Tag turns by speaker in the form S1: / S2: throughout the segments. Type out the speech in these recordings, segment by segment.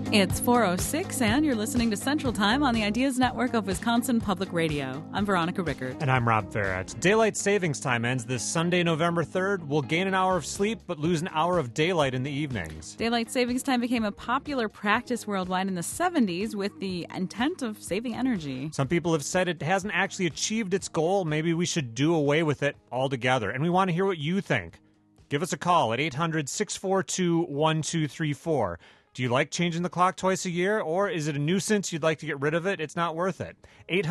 S1: It's 4:06, and you're listening to Central Time on the Ideas Network of Wisconsin Public Radio. I'm Veronica Rickert.
S2: And I'm Rob Farrett. Daylight savings time ends this Sunday, November 3rd. We'll gain an hour of sleep, but lose an hour of daylight in the evenings.
S1: Daylight savings time became a popular practice worldwide in the 70s with the intent of saving energy.
S2: Some people have said it hasn't actually achieved its goal. Maybe we should do away with it altogether. And we want to hear what you think. Give us a call at 800-642-1234. Do you like changing the clock twice a year, or is it a nuisance you'd like to get rid of it? It's not worth it.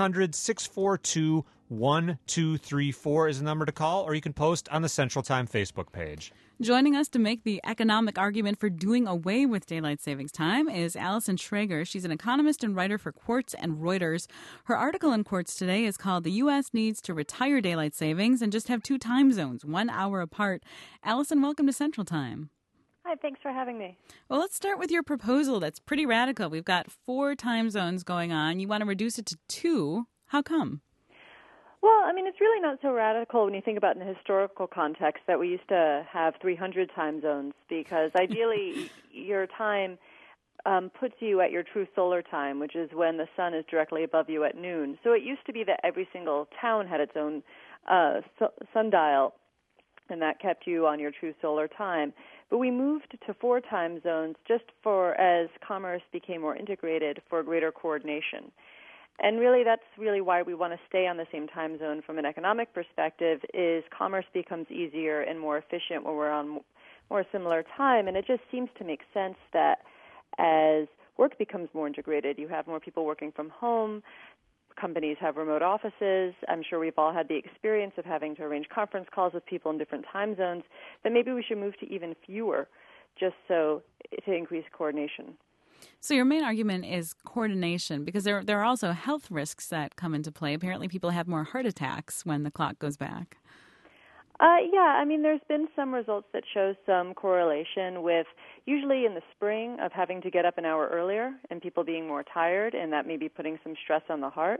S2: 800-642-1234 is the number to call, or you can post on the Central Time Facebook page.
S1: Joining us to make the economic argument for doing away with daylight savings time is Allison Schrager. She's an economist and writer for Quartz and Reuters. Her article in Quartz today is called "The U.S. Needs to Retire Daylight Savings and Just Have Two Time Zones, 1 hour apart." Allison, welcome to Central Time.
S3: Hi, thanks for having me.
S1: Well, let's start with your proposal. That's pretty radical. We've got 4 time zones going on. You want to reduce it to 2. How come?
S3: Well, I mean, it's really not so radical when you think about it in the historical context that we used to have 300 time zones, because ideally your time puts you at your true solar time, which is when the sun is directly above you at noon. So it used to be that every single town had its own sundial, and that kept you on your true solar time. But we moved to 4 time zones just as commerce became more integrated for greater coordination. And really, that's really why we want to stay on the same time zone from an economic perspective, is commerce becomes easier and more efficient when we're on more similar time. And it just seems to make sense that as work becomes more integrated, you have more people working from home, companies have remote offices. I'm sure we've all had the experience of having to arrange conference calls with people in different time zones, that maybe we should move to even fewer just to increase coordination.
S1: So your main argument is coordination, because there are also health risks that come into play. Apparently people have more heart attacks when the clock goes back.
S3: Yeah, I mean, there's been some results that show some correlation with, usually in the spring, of having to get up an hour earlier and people being more tired, and that may be putting some stress on the heart.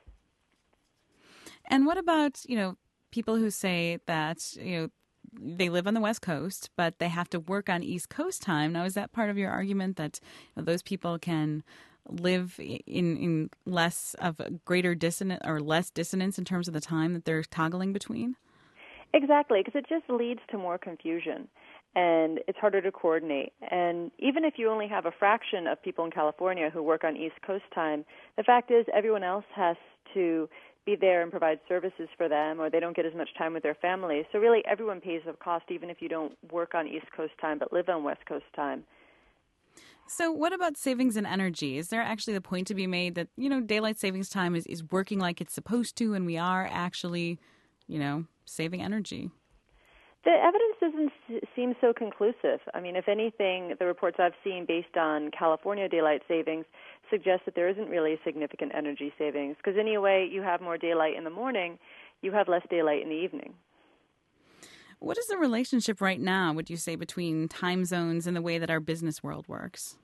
S1: And what about, people who say that, they live on the West Coast, but they have to work on East Coast time? Now, is that part of your argument that those people can live in less of a greater dissonance or less dissonance in terms of the time that they're toggling between?
S3: Exactly, because it just leads to more confusion, and it's harder to coordinate. And even if you only have a fraction of people in California who work on East Coast time, the fact is everyone else has to be there and provide services for them, or they don't get as much time with their families. So really everyone pays the cost, even if you don't work on East Coast time but live on West Coast time.
S1: So what about savings in energy? Is there actually the point to be made that, daylight savings time is working like it's supposed to, and we are actually, saving energy?
S3: The evidence doesn't seem so conclusive. I mean, if anything, the reports I've seen based on California daylight savings suggest that there isn't really significant energy savings, because anyway, you have more daylight in the morning, you have less daylight in the evening.
S1: What is the relationship right now, would you say, between time zones and the way that our business world works?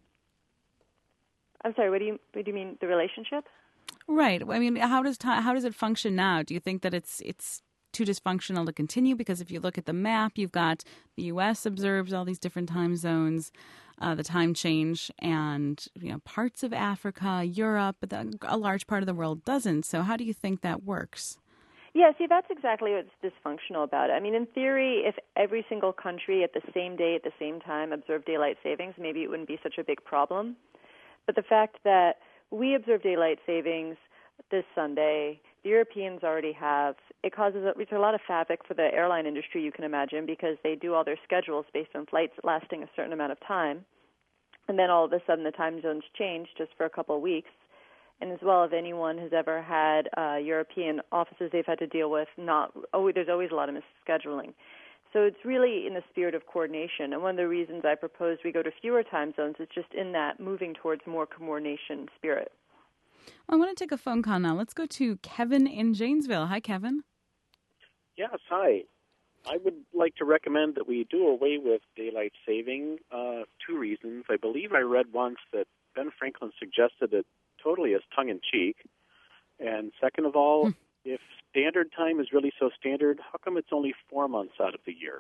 S3: I'm sorry, what do you mean, the relationship?
S1: Right. I mean, how does it function now? Do you think that it's too dysfunctional to continue? Because if you look at the map, you've got the U.S. observes all these different time zones, the time change, and parts of Africa, Europe, but a large part of the world doesn't. So how do you think that works?
S3: Yeah, see, that's exactly what's dysfunctional about it. I mean, in theory, if every single country at the same day, at the same time, observed daylight savings, maybe it wouldn't be such a big problem. But the fact that we observe daylight savings this Sunday, the Europeans already have, it causes a lot of havoc for the airline industry, you can imagine, because they do all their schedules based on flights lasting a certain amount of time. And then all of a sudden the time zones change just for a couple of weeks. And as well, if anyone has ever had European offices they've had to deal with, there's always a lot of misscheduling. So it's really in the spirit of coordination. And one of the reasons I proposed we go to fewer time zones is just in that moving towards more coordination spirit.
S1: I want to take a phone call now. Let's go to Kevin in Janesville. Hi, Kevin.
S4: Yes, hi. I would like to recommend that we do away with daylight saving. 2 reasons. I believe I read once that Ben Franklin suggested it totally as tongue-in-cheek. And second of all, if standard time is really so standard, how come it's only 4 months out of the year?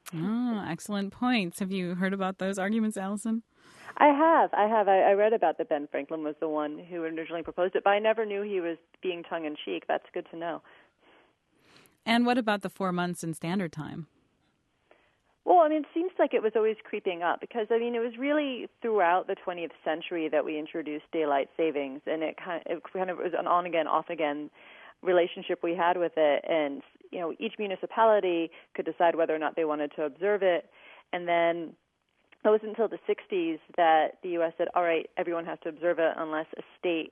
S1: Oh, excellent points. Have you heard about those arguments, Allison?
S3: I have. I read about that Ben Franklin was the one who originally proposed it, but I never knew he was being tongue-in-cheek. That's good to know.
S1: And what about the 4 months in standard time?
S3: Well, I mean, it seems like it was always creeping up because, I mean, it was really throughout the 20th century that we introduced daylight savings, and it kind of was an on-again, off-again relationship we had with it. And, you know, each municipality could decide whether or not they wanted to observe it. And then it wasn't until the 60s that the U.S. said, all right, everyone has to observe it unless a state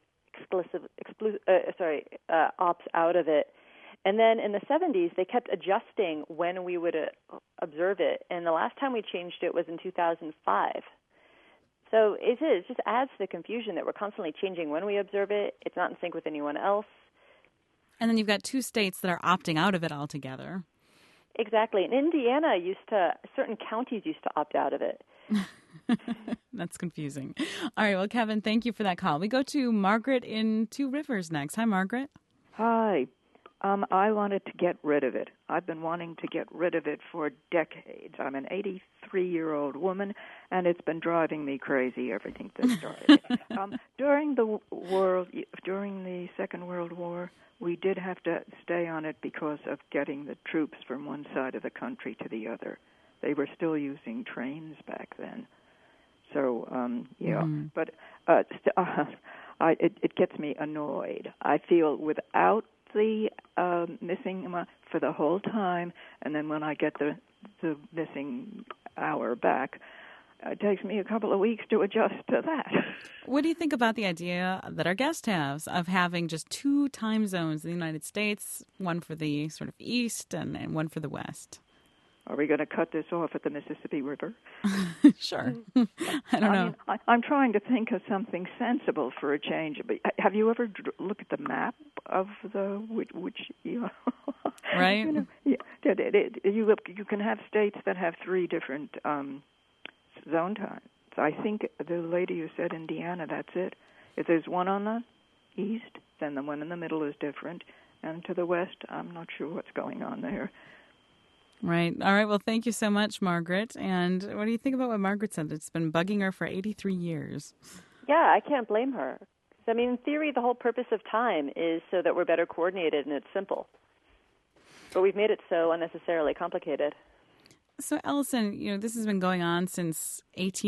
S3: opts out of it. And then in the 70s, they kept adjusting when we would observe it. And the last time we changed it was in 2005. So it just adds to the confusion that we're constantly changing when we observe it. It's not in sync with anyone else.
S1: And then you've got 2 states that are opting out of it altogether.
S3: Exactly. And Indiana certain counties used to opt out of it.
S1: That's confusing. All right. Well, Kevin, thank you for that call. We go to Margaret in Two Rivers next. Hi, Margaret.
S5: Hi. I wanted to get rid of it. I've been wanting to get rid of it for decades. I'm an 83-year-old woman, and it's been driving me crazy, everything that started. During the Second World War, we did have to stay on it because of getting the troops from one side of the country to the other. They were still using trains back then. So, but it gets me annoyed. I feel without the missing for the whole time, and then when I get the missing hour back, it takes me a couple of weeks to adjust to that.
S1: What do you think about the idea that our guest has of having just 2 time zones in the United States, one for the sort of east and one for the west?
S5: Are we going to cut this off at the Mississippi River?
S1: Sure. I don't know.
S5: I'm trying to think of something sensible for a change. But have you ever looked at the map of the which
S1: right?
S5: You can have states that have 3 different zone times. I think the lady who said Indiana, that's it. If there's one on the east, then the one in the middle is different, and to the west, I'm not sure what's going on there.
S1: Right. All right. Well, thank you so much, Margaret. And what do you think about what Margaret said? It's been bugging her for 83 years.
S3: Yeah, I can't blame her. I mean, in theory, the whole purpose of time is so that we're better coordinated and it's simple. But we've made it so unnecessarily complicated.
S1: So, Allison, this has been going on since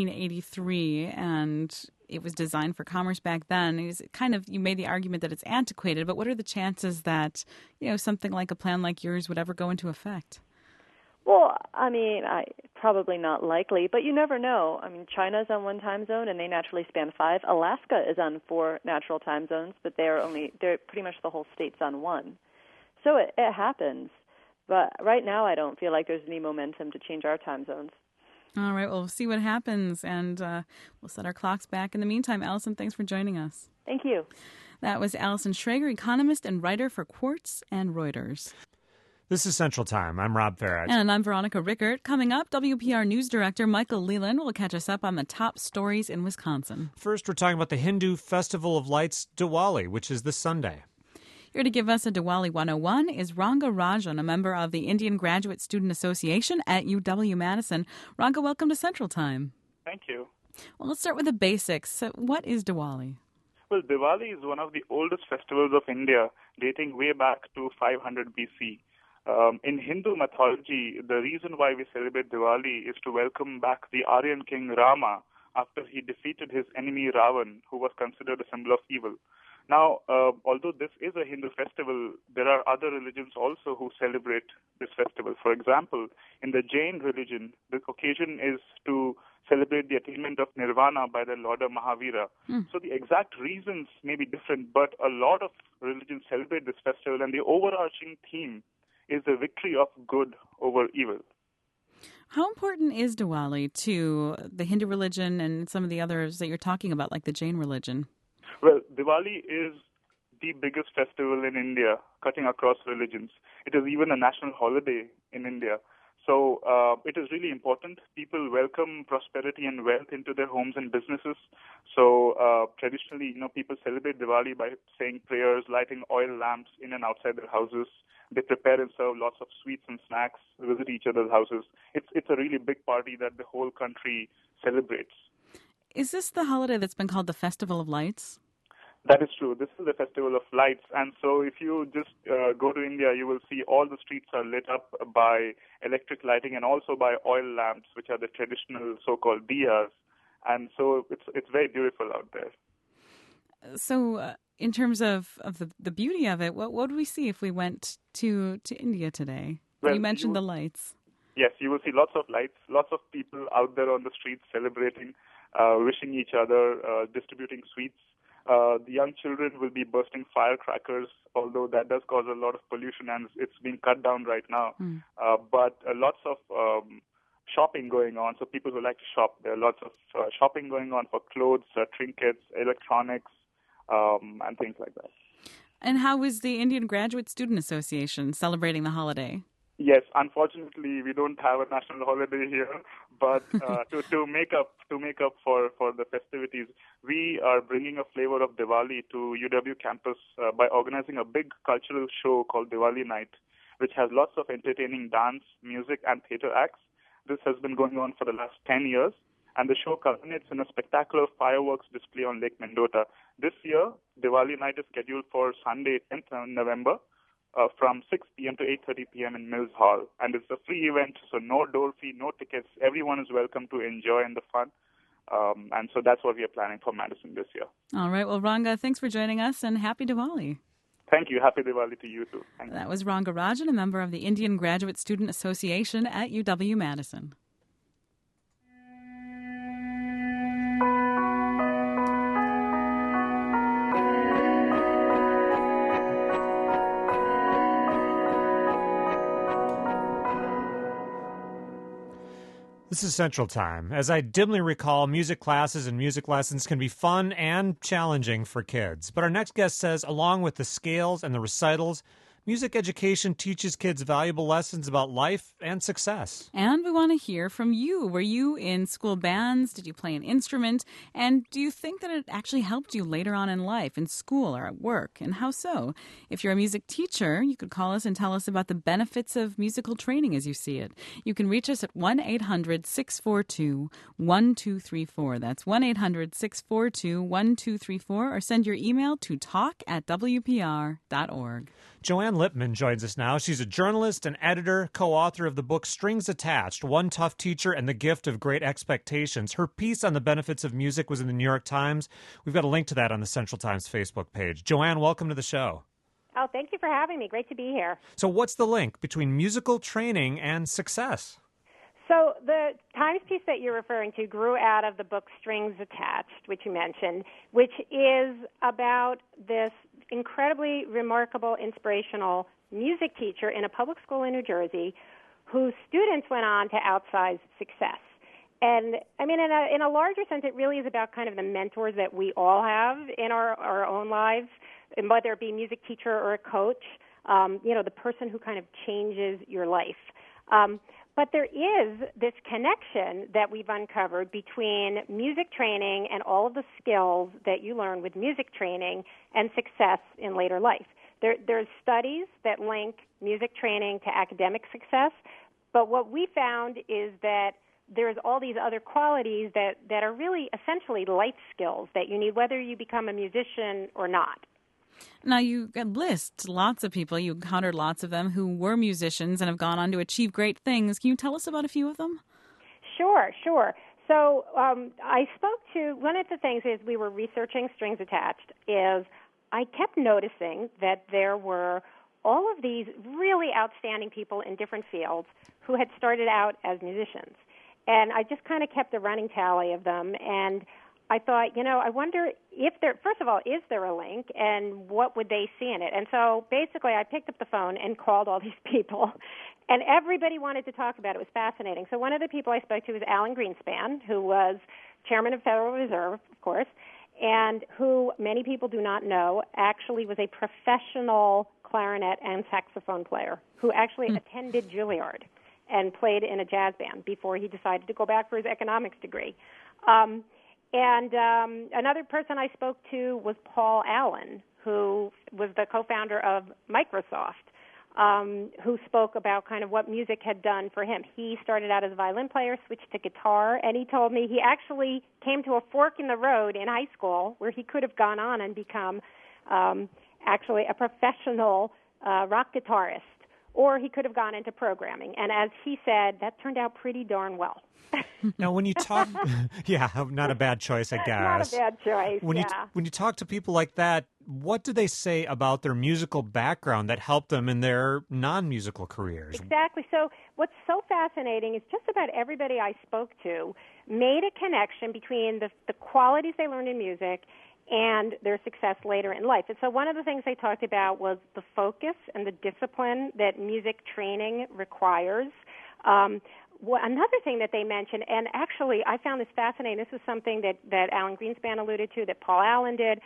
S1: 1883, and it was designed for commerce back then. You made the argument that it's antiquated, but what are the chances that, something like a plan like yours would ever go into effect?
S3: Well, I mean, probably not likely, but you never know. I mean, China's on 1 time zone, and they naturally span 5. Alaska is on 4 natural time zones, but they're pretty much the whole state's on 1. So it happens. But right now, I don't feel like there's any momentum to change our time zones.
S1: All right, well, we'll see what happens, and we'll set our clocks back. In the meantime, Allison, thanks for joining us.
S3: Thank you.
S1: That was Allison Schrager, economist and writer for Quartz and Reuters.
S2: This is Central Time. I'm Rob Farrett.
S1: And I'm Veronica Rickert. Coming up, WPR News Director Michael Leland will catch us up on the top stories in Wisconsin.
S2: First, we're talking about the Hindu Festival of Lights, Diwali, which is this Sunday.
S1: Here to give us a Diwali 101 is Ranga Rajan, a member of the Indian Graduate Student Association at UW-Madison. Ranga, welcome to Central Time.
S6: Thank you.
S1: Well, let's start with the basics. What is Diwali?
S6: Well, Diwali is one of the oldest festivals of India, dating way back to 500 BC. In Hindu mythology, the reason why we celebrate Diwali is to welcome back the Aryan king Rama after he defeated his enemy Ravan, who was considered a symbol of evil. Now, although this is a Hindu festival, there are other religions also who celebrate this festival. For example, in the Jain religion, the occasion is to celebrate the attainment of nirvana by the Lord Mahavira. So the exact reasons may be different, but a lot of religions celebrate this festival, and the overarching theme is the victory of good over evil.
S1: How important is Diwali to the Hindu religion and some of the others that you're talking about, like the Jain religion?
S6: Well, Diwali is the biggest festival in India, cutting across religions. It is even a national holiday in India. So it is really important. People welcome prosperity and wealth into their homes and businesses. So traditionally, people celebrate Diwali by saying prayers, lighting oil lamps in and outside their houses. They prepare and serve lots of sweets and snacks, visit each other's houses. It's a really big party that the whole country celebrates.
S1: Is this the holiday that's been called the Festival of Lights?
S6: That is true. This is the Festival of Lights. And so if you just go to India, you will see all the streets are lit up by electric lighting and also by oil lamps, which are the traditional so-called diyas. And so it's very beautiful out there.
S1: So in terms of the beauty of it, what would we see if we went to India today?
S6: Well,
S1: you mentioned the lights.
S6: Yes, you will see lots of lights, lots of people out there on the streets celebrating, wishing each other, distributing sweets. The young children will be bursting firecrackers, although that does cause a lot of pollution and it's being cut down right now. But lots of shopping going on. So people who like to shop, there are lots of shopping going on for clothes, trinkets, electronics, and things like that.
S1: And how is the Indian Graduate Student Association celebrating the holiday?
S6: Yes, unfortunately, we don't have a national holiday here, but to make up for the festivities, we are bringing a flavor of Diwali to UW campus by organizing a big cultural show called Diwali Night, which has lots of entertaining dance, music, and theater acts. This has been going on for the last 10 years, and the show culminates in a spectacular fireworks display on Lake Mendota. This year, Diwali Night is scheduled for Sunday, 10th November. From 6 p.m. to 8:30 p.m. in Mills Hall. And it's a free event, so no door fee, no tickets. Everyone is welcome to enjoy in the fun. And so that's what we are planning for Madison this year.
S1: All right. Well, Ranga, thanks for joining us, and happy Diwali.
S6: Thank you. Happy Diwali to you, too. Thank you.
S1: That was Ranga Rajan, a member of the Indian Graduate Student Association at UW-Madison.
S2: This is Central Time. As I dimly recall, music classes and music lessons can be fun and challenging for kids. But our next guest says, along with the scales and the recitals, music education teaches kids valuable lessons about life and success.
S1: And we want to hear from you. Were you in school bands? Did you play an instrument? And do you think that it actually helped you later on in life, in school or at work? And how so? If you're a music teacher, you could call us and tell us about the benefits of musical training as you see it. You can reach us at 1-800-642-1234. That's 1-800-642-1234, or send your email to talk@wpr.org.
S2: Joanne Lippman joins us now. She's a journalist and editor, co-author of the book Strings Attached, One Tough Teacher and the Gift of Great Expectations. Her piece on the benefits of music was in the New York Times. We've got a link to that on the Central Times Facebook page. Joanne, welcome to the show.
S7: Oh, thank you for having me. Great to be here.
S2: So what's the link between musical training and success?
S7: So the Times piece that you're referring to grew out of the book Strings Attached, which you mentioned, which is about this incredibly remarkable, inspirational music teacher in a public school in New Jersey whose students went on to outsize success. And, I mean, in a larger sense, it really is about kind of the mentors that we all have in our own lives, and whether it be a music teacher or a coach, the person who kind of changes your life. But there is this connection that we've uncovered between music training and all of the skills that you learn with music training and success in later life. There's studies that link music training to academic success, but what we found is that there's all these other qualities that are really essentially life skills that you need whether you become a musician or not.
S1: Now, you list lots of people, you encountered lots of them who were musicians and have gone on to achieve great things. Can you tell us about a few of them?
S7: Sure. So I spoke to, one of the things is we were researching Strings Attached is I kept noticing that there were all of these really outstanding people in different fields who had started out as musicians. And I just kind of kept a running tally of them, and I thought, I wonder if first of all, is there a link, and what would they see in it? And so basically I picked up the phone and called all these people, and everybody wanted to talk about it. It was fascinating. So one of the people I spoke to was Alan Greenspan, who was chairman of Federal Reserve, of course, and who many people do not know actually was a professional clarinet and saxophone player who actually attended Juilliard. and played in a jazz band before he decided to go back for his economics degree. Another person I spoke to was Paul Allen, who was the co-founder of Microsoft, who spoke about kind of what music had done for him. He started out as a violin player, switched to guitar, and he told me he actually came to a fork in the road in high school where he could have gone on and become actually a professional rock guitarist, or he could have gone into programming. And as he said, that turned out pretty darn well.
S2: Now, when you talk, yeah, not a bad choice, I guess.
S7: Not a bad choice,
S2: When you talk to people like that, what do they say about their musical background that helped them in their non-musical careers?
S7: Exactly. So what's so fascinating is just about everybody I spoke to made a connection between the qualities they learned in music and their success later in life. And so one of the things they talked about was the focus and the discipline that music training requires. Another thing that they mentioned, and actually I found this fascinating, this is something that Alan Greenspan alluded to, that Paul Allen did,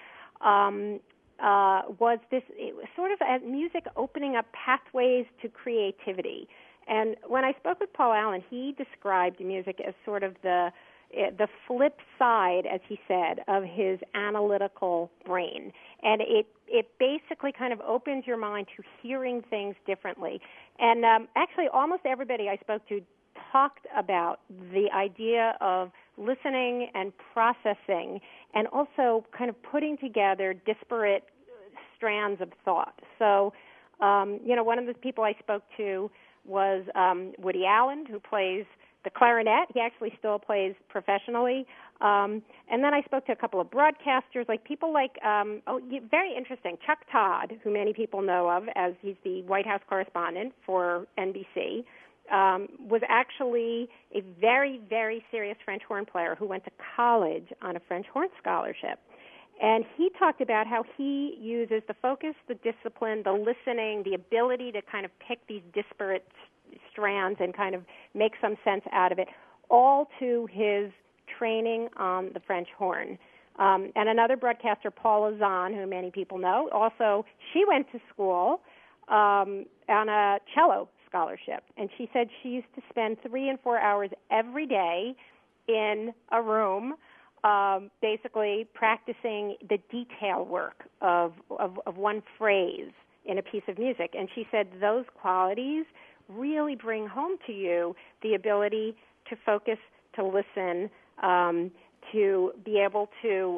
S7: was this it was sort of as music opening up pathways to creativity. And when I spoke with Paul Allen, he described music as sort of the flip side, as he said, of his analytical brain. And it basically kind of opens your mind to hearing things differently. And actually almost everybody I spoke to talked about the idea of listening and processing and also kind of putting together disparate strands of thought. So, one of the people I spoke to was Woody Allen, who plays the clarinet. He actually still plays professionally. And then I spoke to a couple of broadcasters, like people like, very interesting, Chuck Todd, who many people know of as he's the White House correspondent for NBC, was actually a very, very serious French horn player who went to college on a French horn scholarship. And he talked about how he uses the focus, the discipline, the listening, the ability to kind of pick these disparate strands and kind of make some sense out of it, all to his training on the French horn. And another broadcaster, Paula Zahn, who many people know, also, she went to school on a cello scholarship. And she said she used to spend 3 and 4 hours every day in a room basically practicing the detail work of one phrase in a piece of music. And she said those qualities really bring home to you the ability to focus, to listen, to be able to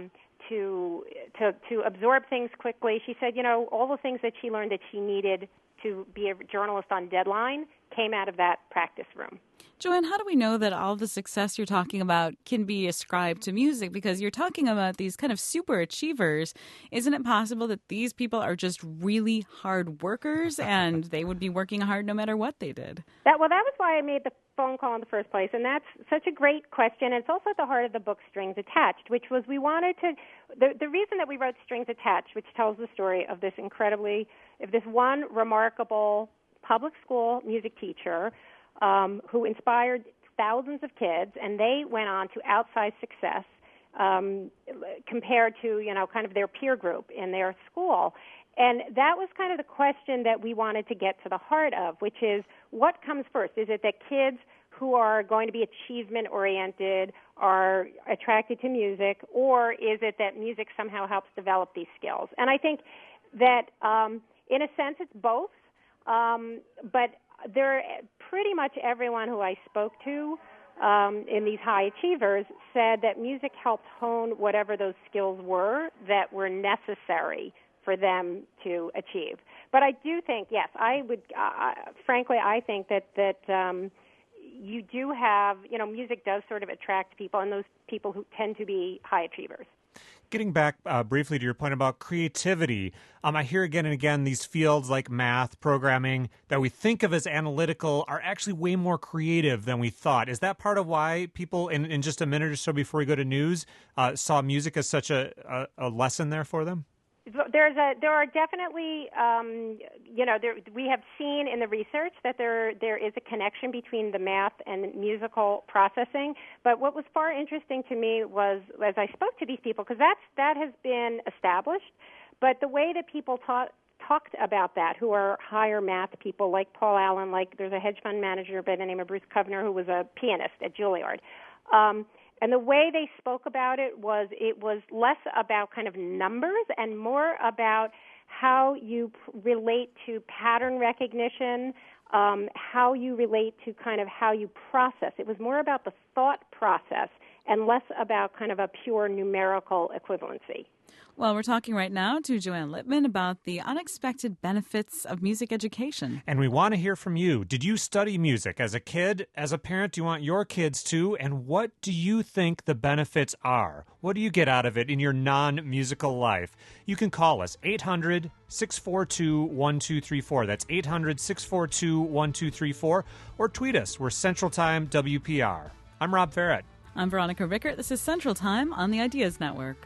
S7: absorb things quickly. She said, all the things that she learned that she needed to be a journalist on deadline came out of that practice room.
S1: Joanne, how do we know that all the success you're talking about can be ascribed to music? Because you're talking about these kind of super achievers. Isn't it possible that these people are just really hard workers and they would be working hard no matter what they did?
S7: That was why I made the phone call in the first place, and that's such a great question. It's also at the heart of the book Strings Attached, which was we wanted to, the reason that we wrote Strings Attached, which tells the story of this one remarkable public school music teacher who inspired thousands of kids, and they went on to outsized success compared to, kind of their peer group in their school. And that was kind of the question that we wanted to get to the heart of, which is what comes first? Is it that kids who are going to be achievement-oriented are attracted to music, or is it that music somehow helps develop these skills? And I think that in a sense it's both, but pretty much everyone who I spoke to in these high achievers said that music helped hone whatever those skills were that were necessary for them to achieve. But I do think, yes, I would, frankly, I think that you do have, music does sort of attract people, and those people who tend to be high achievers.
S2: Getting back briefly to your point about creativity, I hear again and again these fields like math, programming, that we think of as analytical are actually way more creative than we thought. Is that part of why people, in just a minute or so before we go to news, saw music as such a lesson there for them?
S7: There are definitely, we have seen in the research that there is a connection between the math and musical processing. But what was far interesting to me was, as I spoke to these people, because that has been established, but the way that people talked about that, who are higher math people like Paul Allen, like there's a hedge fund manager by the name of Bruce Kovner who was a pianist at Juilliard. And the way they spoke about it was less about kind of numbers and more about how you relate to pattern recognition, how you relate to kind of how you process. It was more about the thought process and less about kind of a pure numerical equivalency.
S1: Well, we're talking right now to Joanne Littman about the unexpected benefits of music education.
S2: And we want to hear from you. Did you study music as a kid? As a parent, do you want your kids to? And what do you think the benefits are? What do you get out of it in your non-musical life? You can call us, 800-642-1234. That's 800-642-1234. Or tweet us. We're Central Time WPR. I'm Rob Farrett.
S1: I'm Veronica Rickert. This is Central Time on the Ideas Network.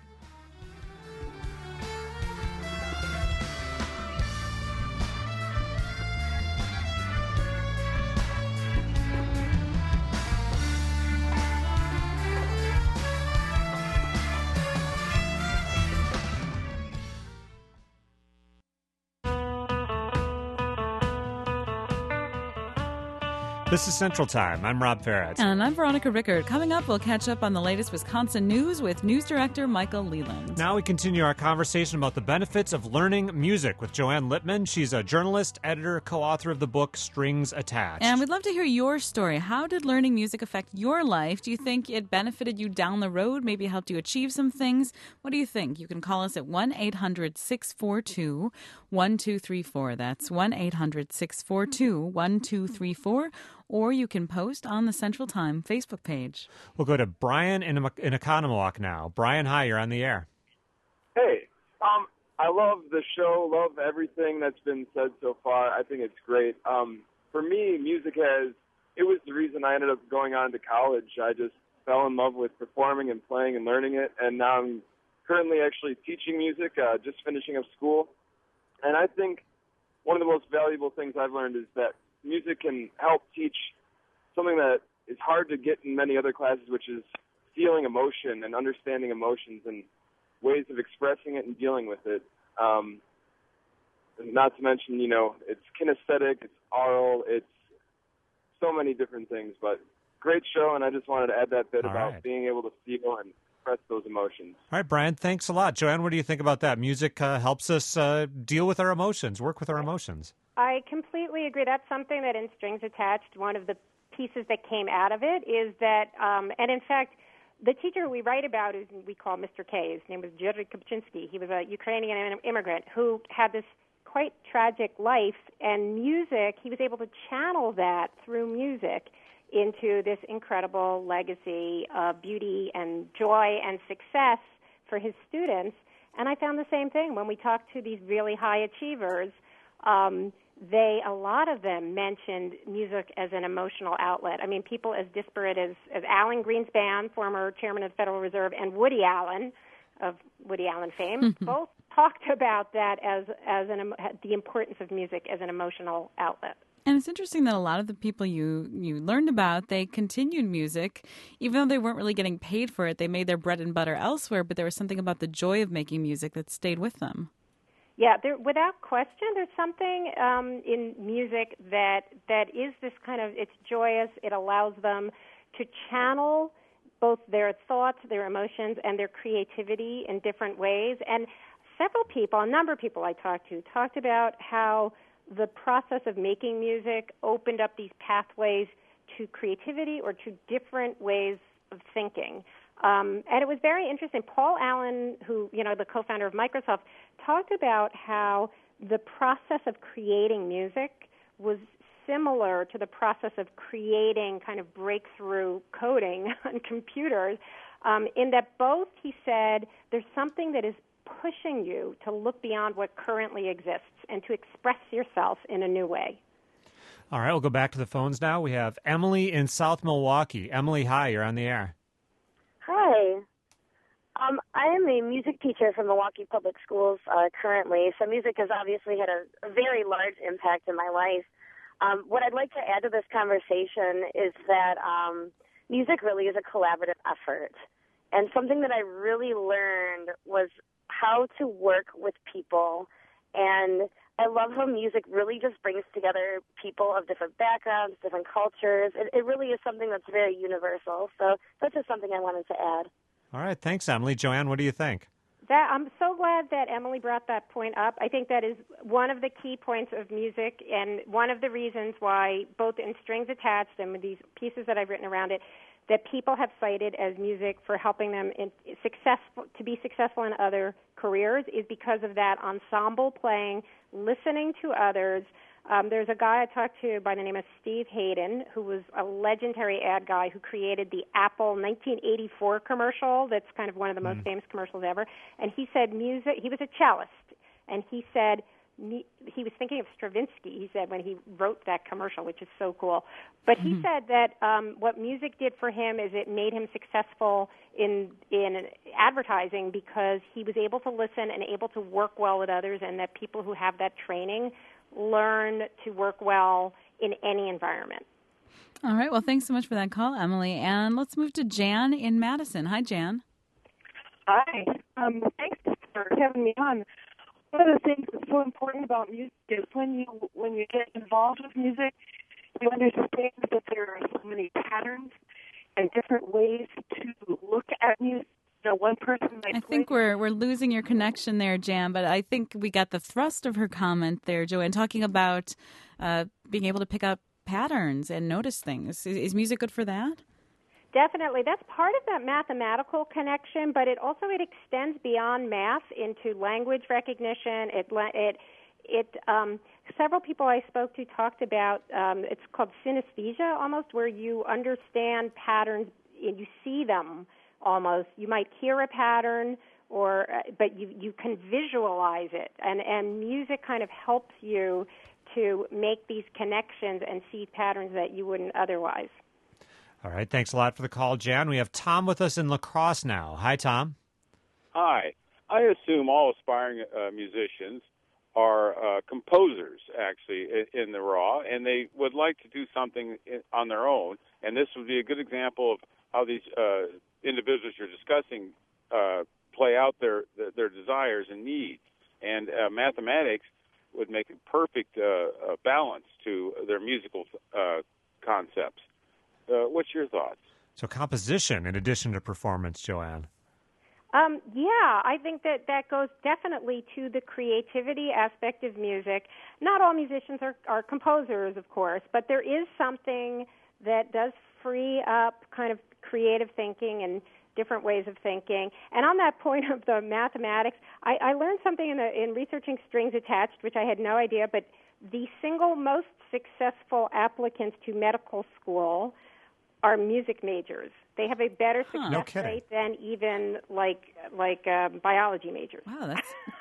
S2: This is Central Time. I'm Rob Farrett.
S1: And I'm Veronica Rickert. Coming up, we'll catch up on the latest Wisconsin news with news director Michael Leland.
S2: Now we continue our conversation about the benefits of learning music with Joanne Littman. She's a journalist, editor, co-author of the book Strings Attached.
S1: And we'd love to hear your story. How did learning music affect your life? Do you think it benefited you down the road, maybe helped you achieve some things? What do you think? You can call us at 1-800-642-1234. That's 1-800-642-1234. Or you can post on the Central Time Facebook page.
S2: We'll go to Brian in Economowoc now. Brian, hi, you're on the air.
S8: Hey, I love the show, love everything that's been said so far. I think it's great. For me, music it was the reason I ended up going on to college. I just fell in love with performing and playing and learning it, and now I'm currently actually teaching music, just finishing up school. And I think one of the most valuable things I've learned is that music can help teach something that is hard to get in many other classes, which is feeling emotion and understanding emotions and ways of expressing it and dealing with it. Not to mention, it's kinesthetic, it's aural, it's so many different things. But great show, and I just wanted to add that bit about being able to feel and express those emotions.
S2: All right, Brian, thanks a lot. Joanne, what do you think about that? Music helps us deal with our emotions, work with our emotions.
S7: I completely agree. That's something that in Strings Attached, one of the pieces that came out of it is that, and in fact, the teacher we write about is we call Mr. K. His name was Jerry Kupczynski. He was a Ukrainian immigrant who had this quite tragic life, and music, he was able to channel that through music into this incredible legacy of beauty and joy and success for his students. And I found the same thing when we talked to these really high achievers. A lot of them mentioned music as an emotional outlet. I mean, people as disparate as Alan Greenspan, former chairman of the Federal Reserve, and Woody Allen, of Woody Allen fame, both talked about that as the importance of music as an emotional outlet.
S1: And it's interesting that a lot of the people you learned about, they continued music, even though they weren't really getting paid for it. They made their bread and butter elsewhere, but there was something about the joy of making music that stayed with them.
S7: Yeah, without question, there's something in music that is this kind of, it's joyous. It allows them to channel both their thoughts, their emotions, and their creativity in different ways. And a number of people I talked to, talked about how the process of making music opened up these pathways to creativity or to different ways of thinking. And it was very interesting. Paul Allen, who, the co-founder of Microsoft, talked about how the process of creating music was similar to the process of creating kind of breakthrough coding on computers, in that both, he said, there's something that is pushing you to look beyond what currently exists and to express yourself in a new way.
S2: All right, we'll go back to the phones now. We have Emily in South Milwaukee. Emily, hi, you're on the air.
S9: Hi. I am a music teacher from Milwaukee Public Schools currently, so music has obviously had a very large impact in my life. What I'd like to add to this conversation is that music really is a collaborative effort. And something that I really learned was how to work with people And I love how music really just brings together people of different backgrounds, different cultures. It really is something that's very universal. So that's just something I wanted to add.
S2: All right. Thanks, Emily. Joanne, what do you think?
S7: I'm so glad that Emily brought that point up. I think that is one of the key points of music, and one of the reasons why, both in Strings Attached and with these pieces that I've written around it, that people have cited as music for helping them to be successful in other careers is because of that ensemble playing, listening to others. There's a guy I talked to by the name of Steve Hayden, who was a legendary ad guy who created the Apple 1984 commercial. That's kind of one of the most famous commercials ever. And he said music, he was a cellist, and he said he was thinking of Stravinsky, he said, when he wrote that commercial, which is so cool. But he said that what music did for him is it made him successful in advertising because he was able to listen and able to work well with others, and that people who have that training learn to work well in any environment.
S1: All right. Well, thanks so much for that call, Emily. And let's move to Jan in Madison. Hi, Jan.
S10: Hi. Thanks for having me on. One of the things that's so important about music is when you get involved with music, you understand that there are so many patterns and different ways to look at music. One person might
S1: I think we're losing your connection there, Jan, but I think we got the thrust of her comment there, Joanne, talking about being able to pick up patterns and notice things. Is music good for that?
S7: Definitely. That's part of that mathematical connection, but it extends beyond math into language recognition. Several people I spoke to talked about, it's called synesthesia almost, where you understand patterns and you see them almost. You might hear a pattern, but you can visualize it. And music kind of helps you to make these connections and see patterns that you wouldn't otherwise.
S2: All right. Thanks a lot for the call, Jan. We have Tom with us in La Crosse now. Hi, Tom.
S11: Hi. I assume all aspiring musicians are composers, actually, in the raw, and they would like to do something on their own. And this would be a good example of how these individuals you're discussing play out their desires and needs. And mathematics would make a perfect balance to their musical concepts. What's your thoughts?
S2: So composition in addition to performance, Joanne.
S7: Yeah, I think that goes definitely to the creativity aspect of music. Not all musicians are composers, of course, but there is something that does free up kind of creative thinking and different ways of thinking. And on that point of the mathematics, I learned something in researching Strings Attached, which I had no idea, but the single most successful applicants to medical school are music majors. They have a better success rate than even like biology majors.
S1: Wow,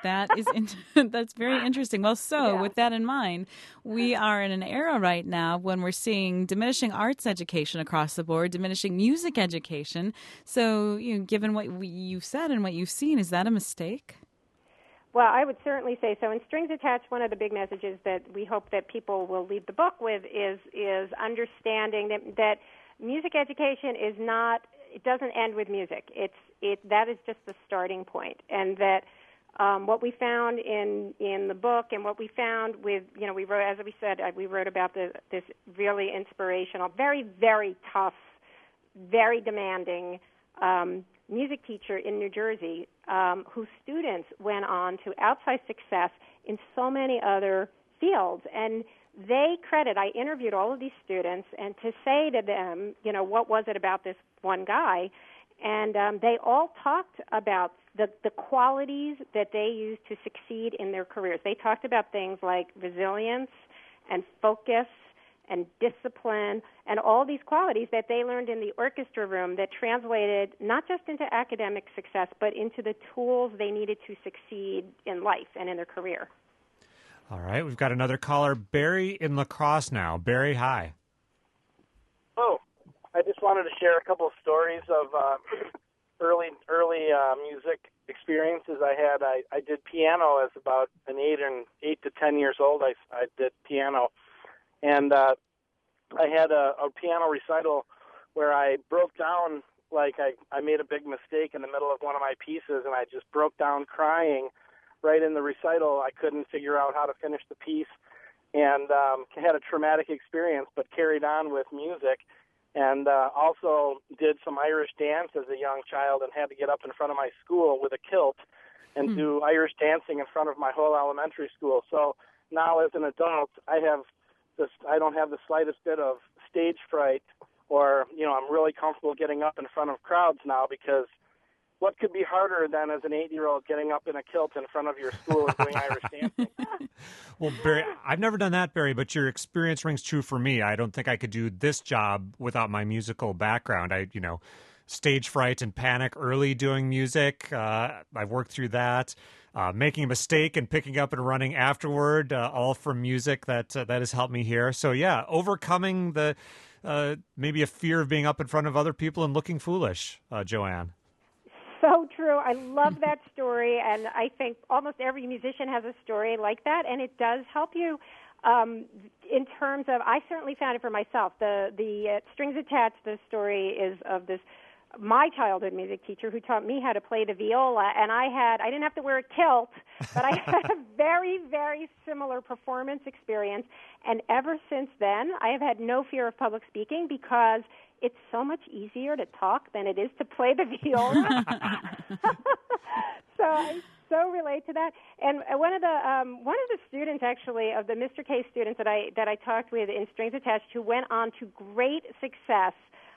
S1: that's very interesting. Well, with that in mind, we are in an era right now when we're seeing diminishing arts education across the board, diminishing music education. So, given what you've said and what you've seen, is that a mistake?
S7: Well, I would certainly say so. In Strings Attached, one of the big messages that we hope that people will leave the book with is understanding that music education it doesn't end with music. That is just the starting point. And that what we found in the book and what we found with, we wrote, as we said, we wrote about this really inspirational, very, very tough, very demanding music teacher in New Jersey whose students went on to outsized success in so many other fields. And I interviewed all of these students, and to say to them, what was it about this one guy? And they all talked about the qualities that they used to succeed in their careers. They talked about things like resilience and focus and discipline and all these qualities that they learned in the orchestra room that translated not just into academic success, but into the tools they needed to succeed in life and in their career.
S2: All right, we've got another caller, Barry in La Crosse now. Barry, hi.
S12: Oh, I just wanted to share a couple of stories of early music experiences I had. I did piano as about an 8 to 10 years old. I did piano, and I had a piano recital where I broke down, like I made a big mistake in the middle of one of my pieces, and I just broke down crying right in the recital, I couldn't figure out how to finish the piece, and had a traumatic experience, but carried on with music. And also did some Irish dance as a young child and had to get up in front of my school with a kilt and do Irish dancing in front of my whole elementary school. So now as an adult, I don't have the slightest bit of stage fright, or, I'm really comfortable getting up in front of crowds now, because what could be harder than as an 8-year-old getting up in a kilt in front of your school and doing Irish dancing?
S2: Well, Barry, I've never done that, Barry, but your experience rings true for me. I don't think I could do this job without my musical background. Stage fright and panic early doing music. I've worked through that. Making a mistake and picking up and running afterward, all from music that has helped me here. So, yeah, overcoming the maybe a fear of being up in front of other people and looking foolish, Joanne.
S7: So true. I love that story, and I think almost every musician has a story like that, and it does help you in terms of, I certainly found it for myself. The Strings Attached, the story is of my childhood music teacher who taught me how to play the viola, and I didn't have to wear a kilt, but I had a very, very similar performance experience, and ever since then, I have had no fear of public speaking, because it's so much easier to talk than it is to play the viola. So I so relate to that. And one of the students, actually, of the Mr. K students that I talked with in Strings Attached, who went on to great success,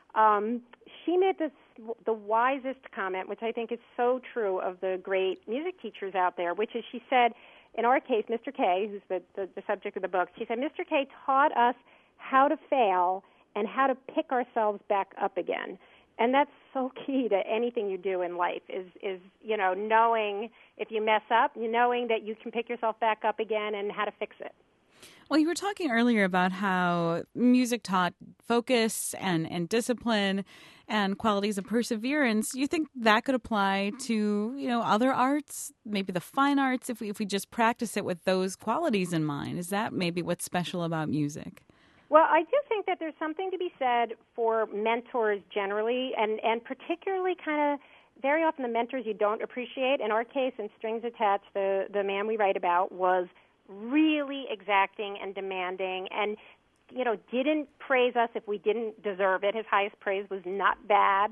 S7: she made the wisest comment, which I think is so true of the great music teachers out there, which is, she said, in our case, Mr. K, who's the subject of the book, she said, Mr. K taught us how to fail and how to pick ourselves back up again. And that's so key to anything you do in life, is knowing if you mess up, knowing that you can pick yourself back up again and how to fix it.
S1: Well, you were talking earlier about how music taught focus and discipline and qualities of perseverance. You think that could apply to, other arts, maybe the fine arts, if we just practice it with those qualities in mind? Is that maybe what's special about music?
S7: Well, I do think that there's something to be said for mentors generally, and particularly kind of very often the mentors you don't appreciate. In our case, in Strings Attached, the man we write about was really exacting and demanding, and didn't praise us if we didn't deserve it. His highest praise was not bad.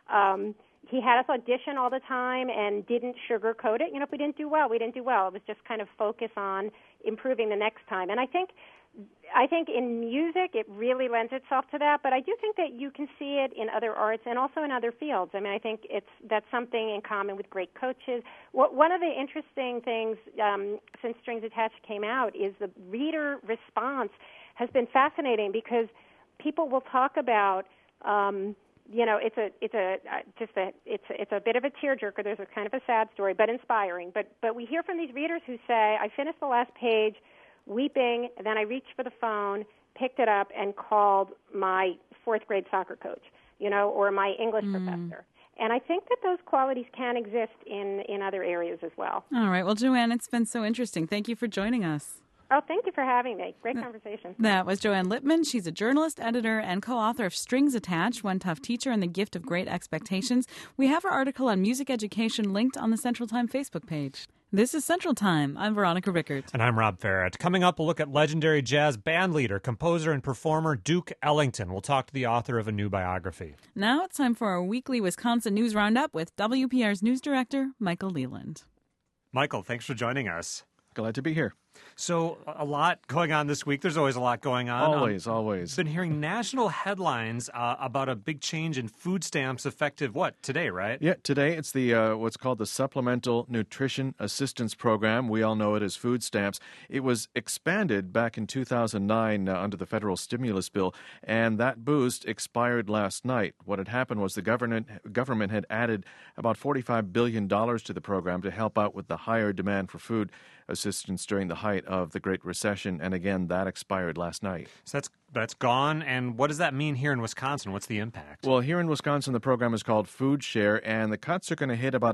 S7: He had us audition all the time and didn't sugarcoat it. If we didn't do well, we didn't do well. It was just kind of focus on improving the next time. And I think in music it really lends itself to that, but I do think that you can see it in other arts and also in other fields. I mean, I think that's something in common with great coaches. One of the interesting things since Strings Attached came out is the reader response has been fascinating, because people will talk about it's a bit of a tearjerker. There's a kind of a sad story, but inspiring. But we hear from these readers who say, I finished the last page weeping, and then I reached for the phone, picked it up, and called my fourth grade soccer coach, or my English professor. And I think that those qualities can exist in other areas as well.
S1: All right. Well, Joanne, it's been so interesting. Thank you for joining us.
S7: Oh, thank you for having me. Great conversation.
S1: That was Joanne Lippman. She's a journalist, editor, and co-author of Strings Attached, One Tough Teacher and the Gift of Great Expectations. We have her article on music education linked on the Central Time Facebook page. This is Central Time. I'm Veronica Rickert.
S2: And I'm Rob Farrett. Coming up, we'll look at legendary jazz band leader, composer, and performer Duke Ellington. We'll talk to the author of a new biography.
S1: Now it's time for our weekly Wisconsin News Roundup with WPR's news director, Michael Leland.
S2: Michael, thanks for joining us.
S13: Glad to be here.
S2: So a lot going on this week. There's always a lot going on.
S13: Always.
S2: Been hearing national headlines about a big change in food stamps effective, today, right?
S13: Yeah, today it's the what's called the Supplemental Nutrition Assistance Program. We all know it as food stamps. It was expanded back in 2009 under the federal stimulus bill, and that boost expired last night. What had happened was the government had added about $45 billion to the program to help out with the higher demand for food assistance during the height of the Great Recession, and again, that expired last night.
S2: So that's gone, and what does that mean here in Wisconsin? What's the impact?
S13: Well, here in Wisconsin, the program is called Food Share, and the cuts are going to hit about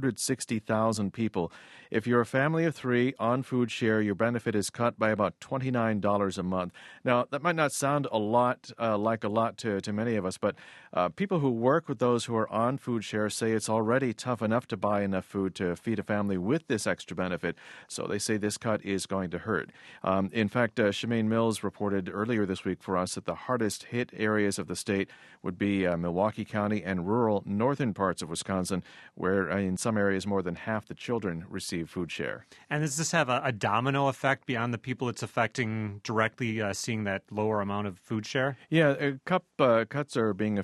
S13: 860,000 people. If you're a family of 3 on Food Share, your benefit is cut by about $29 a month. Now, that might not sound a lot like a lot to many of us, but people who work with those who are on Food Share say it's already tough enough to buy enough food to feed a family with this extra benefit, so they say this cut is going to hurt. In fact, Shemaine Mills reported earlier this week for us that the hardest hit areas of the state would be Milwaukee County and rural northern parts of Wisconsin, where in some areas more than half the children receive Food Share.
S2: And does this have a domino effect beyond the people it's affecting directly, seeing that lower amount of Food Share?
S13: Yeah, cuts are being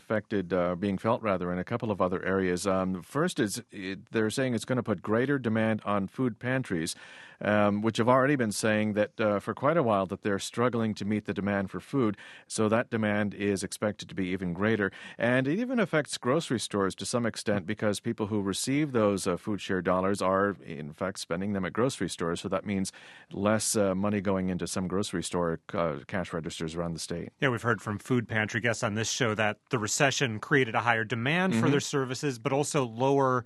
S13: felt in a couple of other areas. First is they're saying it's going to put greater demand on food pantries, which have already been saying that for quite a while that they're struggling to meet the demand for food. So that demand is expected to be even greater. And it even affects grocery stores to some extent because people who receive those Food Share dollars are, in fact, spending them at grocery stores. So that means less money going into some grocery store cash registers around the state.
S2: Yeah, we've heard from food pantry guests on this show that the recession created a higher demand for their services, but also lower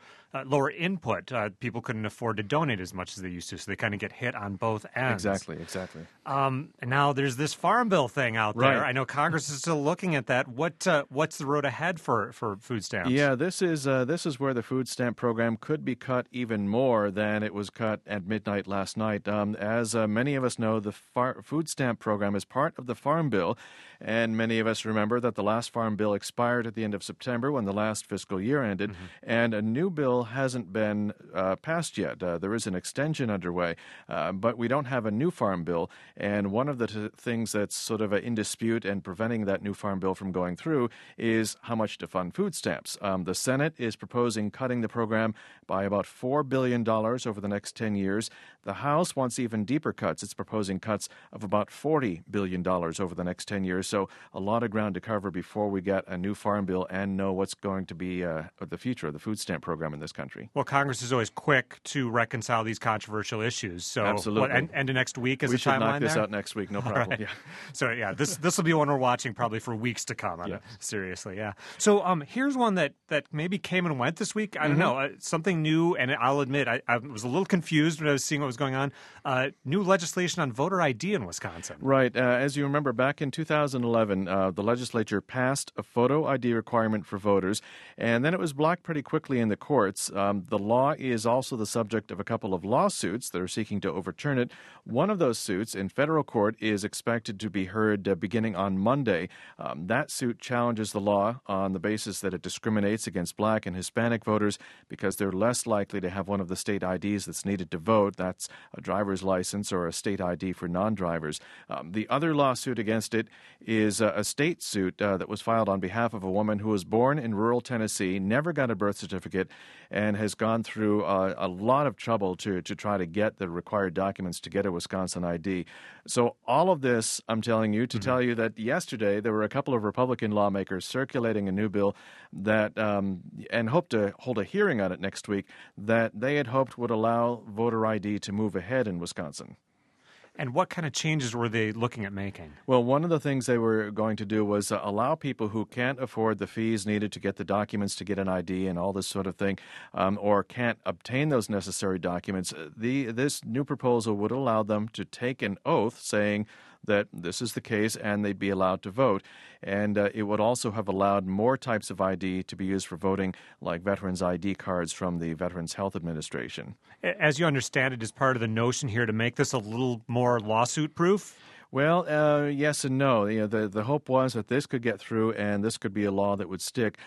S2: input. People couldn't afford to donate as much as they used to, so they kind of get hit on both ends.
S13: Exactly.
S2: And now there's this Farm Bill thing out there.
S13: Right.
S2: I know Congress is still looking at that. What's the road ahead for food stamps?
S13: Yeah, this is where the food stamp program could be cut even more than it was cut at midnight last night. As many of us know, the food stamp program is part of the Farm Bill, and many of us remember that the last Farm Bill expired at the end of September when the last fiscal year ended, and a new bill hasn't been passed yet. There is an extension underway, but we don't have a new Farm Bill, and one of the things that's sort of in dispute and preventing that new Farm Bill from going through is how much to fund food stamps. The Senate is proposing cutting the program by about $4 billion over the next 10 years. The House wants even deeper cuts. It's proposing cuts of about $40 billion over the next 10 years. So a lot of ground to cover before we get a new Farm Bill and know what's going to be the future of the food stamp program in this country.
S2: Well, Congress is always quick to reconcile these controversial issues. So,
S13: absolutely.
S2: End of next week is
S13: we
S2: a timeline there?
S13: We should knock this out next week, no problem.
S2: Right.
S13: Yeah.
S2: So, yeah, this will be one we're watching probably for weeks to come. Seriously, yeah. So here's one that maybe came and went this week. I don't know, something new, and I'll admit I was a little confused when I was seeing what was going on. New legislation on voter ID in Wisconsin.
S13: Right. As you remember, back in 2011, the legislature passed a photo ID requirement for voters, and then it was blocked pretty quickly in the courts. The law is also the subject of a couple of lawsuits that are seeking to overturn it. One of those suits in federal court is expected to be heard beginning on Monday. That suit challenges the law on the basis that it discriminates against Black and Hispanic voters because they're less likely to have one of the state IDs that's needed to vote. That's a driver's license or a state ID for non-drivers. The other lawsuit against it is a state suit that was filed on behalf of a woman who was born in rural Tennessee, never got a birth certificate, and has gone through a lot of trouble to try to get the required documents to get a Wisconsin ID. So all of this, I'm telling you, to tell you that yesterday there were a couple of Republican lawmakers circulating a new bill that, and hope to hold a hearing on it next week, that they had hoped would allow voter ID to move ahead in Wisconsin.
S2: And what kind of changes were they looking at making?
S13: Well, one of the things they were going to do was allow people who can't afford the fees needed to get the documents to get an ID and all this sort of thing, or can't obtain those necessary documents. This new proposal would allow them to take an oath saying that this is the case and they'd be allowed to vote. And it would also have allowed more types of ID to be used for voting, like veterans' ID cards from the Veterans Health Administration.
S2: As you understand it, is part of the notion here to make this a little more lawsuit-proof?
S13: Well, yes and no. The hope was that this could get through and this could be a law that would stick.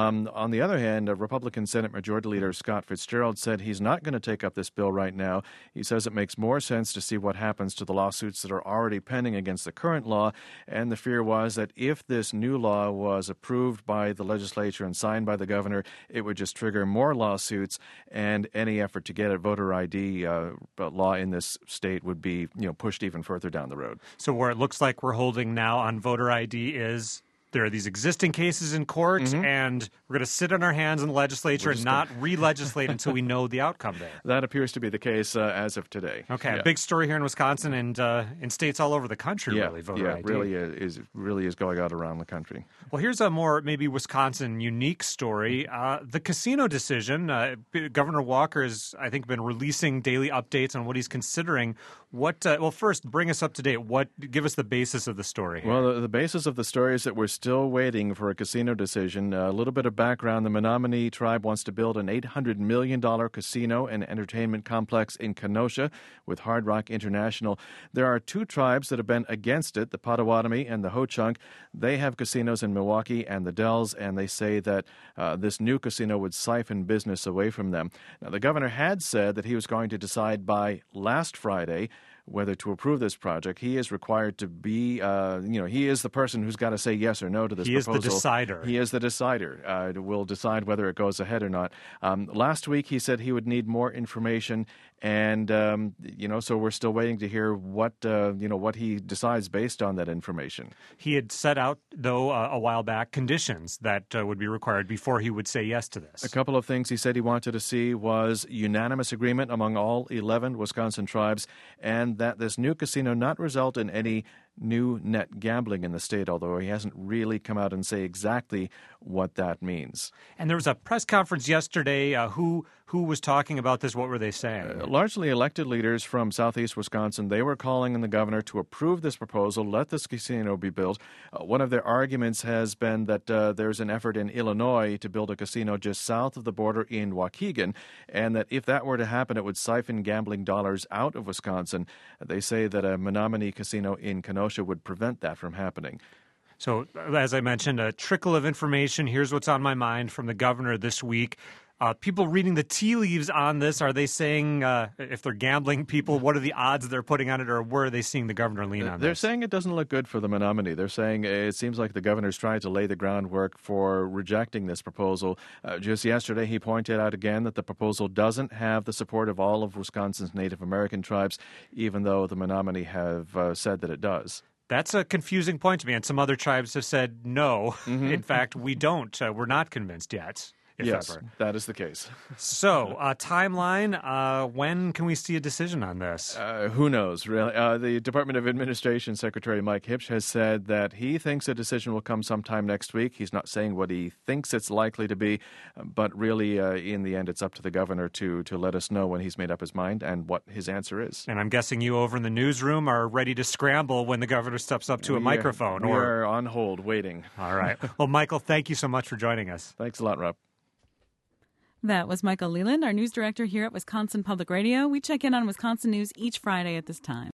S13: On the other hand, Republican Senate Majority Leader Scott Fitzgerald said he's not going to take up this bill right now. He says it makes more sense to see what happens to the lawsuits that are already pending against the current law. And the fear was that if this new law was approved by the legislature and signed by the governor, it would just trigger more lawsuits, and any effort to get a voter ID law in this state would be pushed even further down the road.
S2: So where it looks like we're holding now on voter ID is there are these existing cases in court, and we're going to sit on our hands in the legislature and not re-legislate until we know the outcome there.
S13: That appears to be the case as of today.
S2: Okay, a big story here in Wisconsin and in states all over the country, really, voter ID.
S13: Really is going out around the country.
S2: Well, here's a more maybe Wisconsin unique story. The casino decision. Governor Walker has, I think, been releasing daily updates on what he's considering. Well, first, bring us up to date. Give us the basis of the story here.
S13: Well, the basis of the story is that we're still waiting for a casino decision. A little bit of background. The Menominee tribe wants to build an $800 million casino and entertainment complex in Kenosha with Hard Rock International. There are two tribes that have been against it, the Potawatomi and the Ho-Chunk. They have casinos in Milwaukee and the Dells, and they say that this new casino would siphon business away from them. Now, the governor had said that he was going to decide by last Friday whether to approve this project. He is required to be, he is the person who's got to say yes or no to this proposal.
S2: He is the decider.
S13: He is the decider. Will decide whether it goes ahead or not. Last week he said he would need more information, and so we're still waiting to hear what he decides based on that information.
S2: He had set out, though, a while back, conditions that would be required before he would say yes to this.
S13: A couple of things he said he wanted to see was unanimous agreement among all 11 Wisconsin tribes, and that this new casino not result in any new net gambling in the state, although he hasn't really come out and say exactly what that means.
S2: And there was a press conference yesterday. Who was talking about this? What were they saying?
S13: Largely elected leaders from southeast Wisconsin. They were calling on the governor to approve this proposal, let this casino be built. One of their arguments has been that there's an effort in Illinois to build a casino just south of the border in Waukegan, and that if that were to happen, it would siphon gambling dollars out of Wisconsin. They say that a Menominee casino in Kenosha would prevent that from happening.
S2: So, as I mentioned, a trickle of information. Here's what's on my mind from the governor this week. People reading the tea leaves on this, are they saying, if they're gambling people, what are the odds they're putting on it, or where are they seeing the governor lean on this?
S13: They're saying it doesn't look good for the Menominee. They're saying it seems like the governor's trying to lay the groundwork for rejecting this proposal. Just yesterday, he pointed out again that the proposal doesn't have the support of all of Wisconsin's Native American tribes, even though the Menominee have said that it does.
S2: That's a confusing point to me, and some other tribes have said no. In fact, we don't. We're not convinced yet.
S13: Yes,
S2: ever.
S13: That is the case.
S2: So, timeline, when can we see a decision on this?
S13: Who knows, really? The Department of Administration Secretary Mike Hipsch has said that he thinks a decision will come sometime next week. He's not saying what he thinks it's likely to be, but really, in the end, it's up to the governor to let us know when he's made up his mind and what his answer is.
S2: And I'm guessing you over in the newsroom are ready to scramble when the governor steps up to a microphone.
S13: We're on hold, waiting.
S2: All right. Well, Michael, thank you so much for joining us.
S13: Thanks a lot, Rob.
S1: That was Michael Leland, our news director here at Wisconsin Public Radio. We check in on Wisconsin news each Friday at this time.